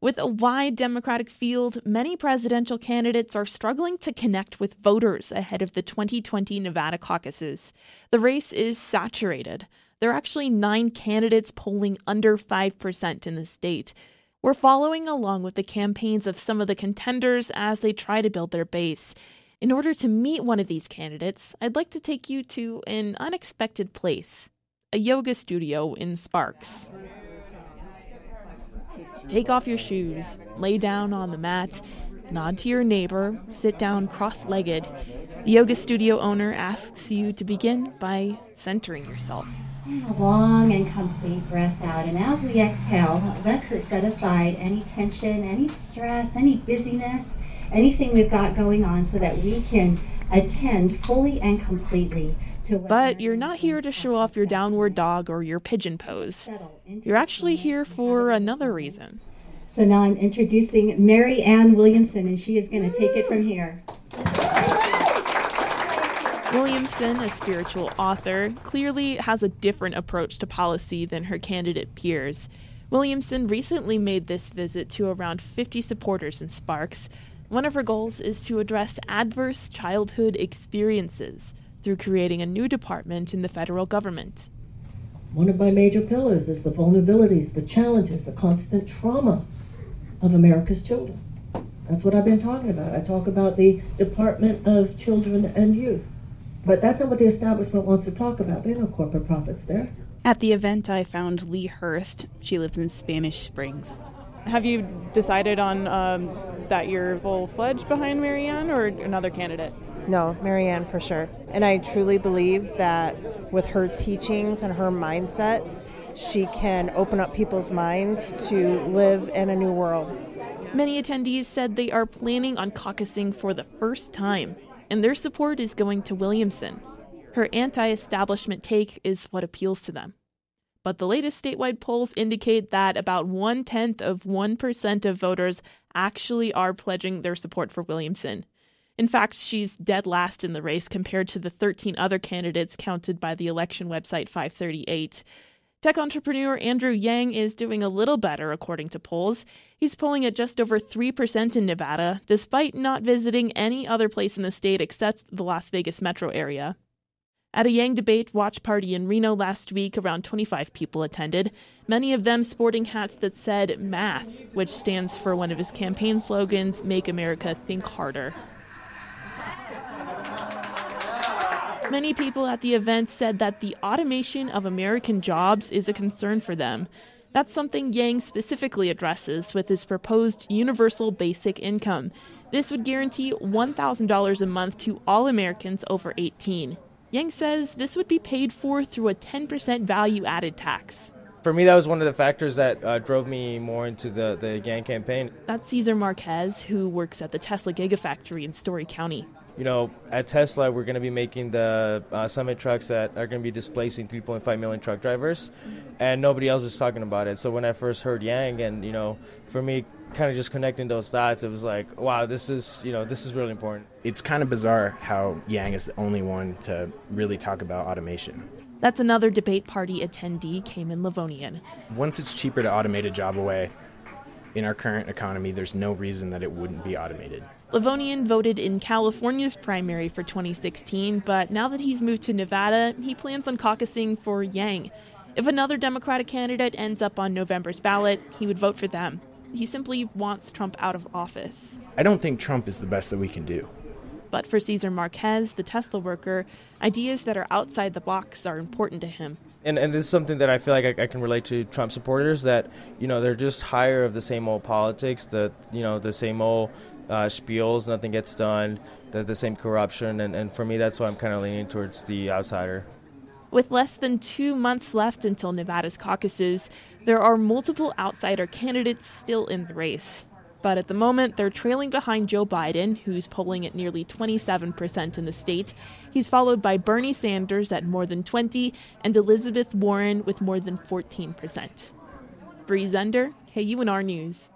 With a wide Democratic field, many presidential candidates are struggling to connect with voters ahead of the 2020 Nevada caucuses. The race is saturated. There are actually 9 candidates polling under 5% in the state. We're following along with the campaigns of some of the contenders as they try to build their base. In order to meet one of these candidates, I'd like to take you to an unexpected place, a yoga studio in Sparks. Take off your shoes, lay down on the mat, nod to your neighbor, sit down cross-legged. The yoga studio owner asks you to begin by centering yourself. And a long and complete breath out. And as we exhale, let's set aside any tension, any stress, any busyness, anything we've got going on so that we can attend fully and completely. But you're not here to show off your downward dog or your pigeon pose. You're actually here for another reason. So now I'm introducing Mary Ann Williamson, and she is going to take it from here. Williamson, a spiritual author, clearly has a different approach to policy than her candidate peers. Williamson recently made this visit to around 50 supporters in Sparks. One of her goals is to address adverse childhood experiences through creating a new department in the federal government. One of my major pillars is the vulnerabilities, the challenges, the constant trauma of America's children. That's what I've been talking about. I talk about the Department of Children and Youth. But that's not what the establishment wants to talk about. There are no corporate profits there. At the event, I found Lee Hurst. She lives in Spanish Springs. Have you decided on that you're full-fledged behind Mary Ann or another candidate? No, Mary Ann for sure. And I truly believe that with her teachings and her mindset, she can open up people's minds to live in a new world. Many attendees said they are planning on caucusing for the first time, and their support is going to Williamson. Her anti-establishment take is what appeals to them. But the latest statewide polls indicate that about 0.1% of voters actually are pledging their support for Williamson. In fact, she's dead last in the race compared to the 13 other candidates counted by the election website 538. Tech entrepreneur Andrew Yang is doing a little better, according to polls. He's polling at just over 3% in Nevada, despite not visiting any other place in the state except the Las Vegas metro area. At a Yang debate watch party in Reno last week, around 25 people attended, many of them sporting hats that said MATH, which stands for one of his campaign slogans, Make America Think Harder. Many people at the event said that the automation of American jobs is a concern for them. That's something Yang specifically addresses with his proposed universal basic income. This would guarantee $1,000 a month to all Americans over 18. Yang says this would be paid for through a 10% value-added tax. For me, that was one of the factors that drove me more into the Yang campaign. That's Cesar Marquez, who works at the Tesla Gigafactory in Story County. You know, at Tesla, we're going to be making the Summit trucks that are going to be displacing 3.5 million truck drivers, and nobody else was talking about it. So when I first heard Yang, and, you know, for me, kind of just connecting those dots, it was like, wow, this is really important. It's kind of bizarre how Yang is the only one to really talk about automation. That's another debate party attendee, Cayman Livonian. Once it's cheaper to automate a job away, in our current economy, there's no reason that it wouldn't be automated. Livonian voted in California's primary for 2016, but now that he's moved to Nevada, he plans on caucusing for Yang. If another Democratic candidate ends up on November's ballot, he would vote for them. He simply wants Trump out of office. I don't think Trump is the best that we can do. But for Cesar Marquez, the Tesla worker, ideas that are outside the box are important to him. And this is something that I feel like I can relate to Trump supporters, that, you know, they're just tired of the same old politics, the same old spiels, nothing gets done, the same corruption. And for me, that's why I'm kind of leaning towards the outsider. With less than 2 months left until Nevada's caucuses, there are multiple outsider candidates still in the race. But at the moment, they're trailing behind Joe Biden, who's polling at nearly 27% in the state. He's followed by Bernie Sanders at more than 20% and Elizabeth Warren with more than 14%. Bree Zender, KUNR News.